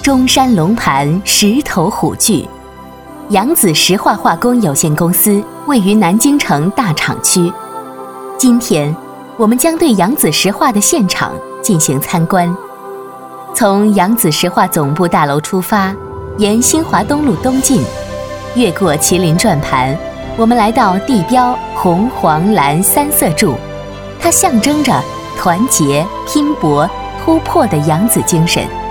中山龙盘石头虎踞。扬子石化化工有限公司位于南京城大厂区。今天，我们将对扬子石化的现场进行参观。从扬子石化总部大楼出发，沿新华东路东进，越过麒麟转盘，我们来到地标红黄蓝三色柱，它象征着团结、拼搏、突破的扬子精神。